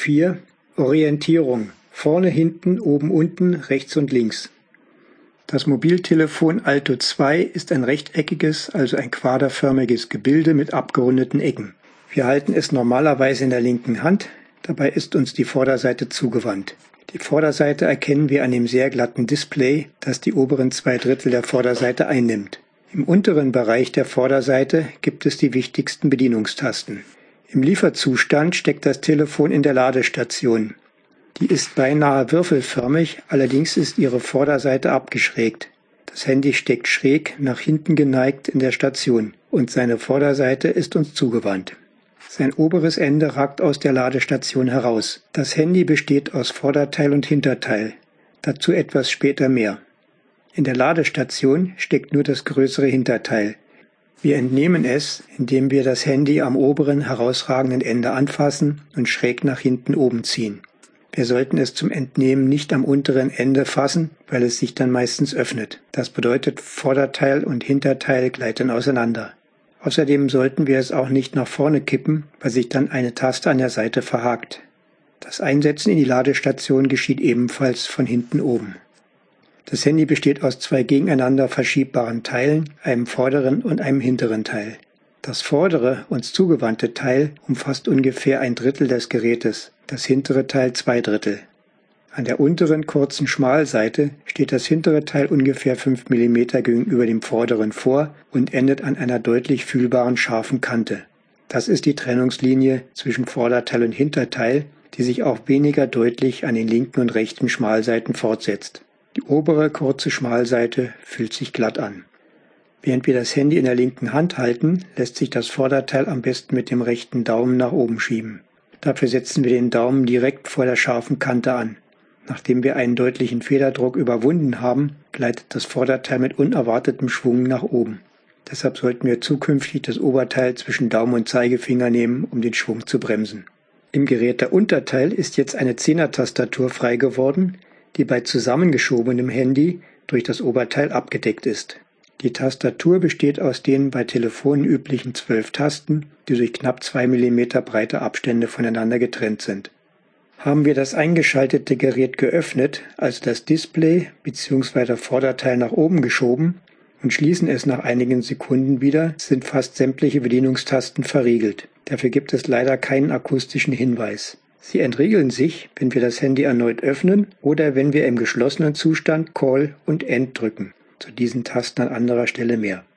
4 Orientierung: Vorne, hinten, oben, unten, rechts und links. Das Mobiltelefon Alto 2 ist ein rechteckiges, also ein quaderförmiges Gebilde mit abgerundeten Ecken. Wir halten es normalerweise in der linken Hand, dabei ist uns die Vorderseite zugewandt. Die Vorderseite erkennen wir an dem sehr glatten Display, das die oberen 2/3 der Vorderseite einnimmt. Im unteren Bereich der Vorderseite gibt es die wichtigsten Bedienungstasten. Im Lieferzustand steckt das Telefon in der Ladestation. Die ist beinahe würfelförmig, allerdings ist ihre Vorderseite abgeschrägt. Das Handy steckt schräg nach hinten geneigt in der Station und seine Vorderseite ist uns zugewandt. Sein oberes Ende ragt aus der Ladestation heraus. Das Handy besteht aus Vorderteil und Hinterteil. Dazu etwas später mehr. In der Ladestation steckt nur das größere Hinterteil. Wir entnehmen es, indem wir das Handy am oberen herausragenden Ende anfassen und schräg nach hinten oben ziehen. Wir sollten es zum Entnehmen nicht am unteren Ende fassen, weil es sich dann meistens öffnet. Das bedeutet, Vorderteil und Hinterteil gleiten auseinander. Außerdem sollten wir es auch nicht nach vorne kippen, weil sich dann eine Taste an der Seite verhakt. Das Einsetzen in die Ladestation geschieht ebenfalls von hinten oben. Das Handy besteht aus 2 gegeneinander verschiebbaren Teilen, einem vorderen und einem hinteren Teil. Das vordere, uns zugewandte Teil umfasst ungefähr 1/3 des Gerätes, das hintere Teil 2/3. An der unteren kurzen Schmalseite steht das hintere Teil ungefähr 5 mm gegenüber dem vorderen vor und endet an einer deutlich fühlbaren scharfen Kante. Das ist die Trennungslinie zwischen Vorderteil und Hinterteil, die sich auch weniger deutlich an den linken und rechten Schmalseiten fortsetzt. Die obere kurze Schmalseite fühlt sich glatt an. Während wir das Handy in der linken Hand halten, lässt sich das Vorderteil am besten mit dem rechten Daumen nach oben schieben. Dafür setzen wir den Daumen direkt vor der scharfen Kante an. Nachdem wir einen deutlichen Federdruck überwunden haben, gleitet das Vorderteil mit unerwartetem Schwung nach oben. Deshalb sollten wir zukünftig das Oberteil zwischen Daumen und Zeigefinger nehmen, um den Schwung zu bremsen. Im Gerät der Unterteil ist jetzt eine 10er-Tastatur frei geworden, die bei zusammengeschobenem Handy durch das Oberteil abgedeckt ist. Die Tastatur besteht aus den bei Telefonen üblichen 12 Tasten, die durch knapp 2 mm breite Abstände voneinander getrennt sind. Haben wir das eingeschaltete Gerät geöffnet, also das Display bzw. Vorderteil nach oben geschoben und schließen es nach einigen Sekunden wieder, sind fast sämtliche Bedienungstasten verriegelt. Dafür gibt es leider keinen akustischen Hinweis. Sie entriegeln sich, wenn wir das Handy erneut öffnen oder wenn wir im geschlossenen Zustand Call und End drücken. Zu diesen Tasten an anderer Stelle mehr.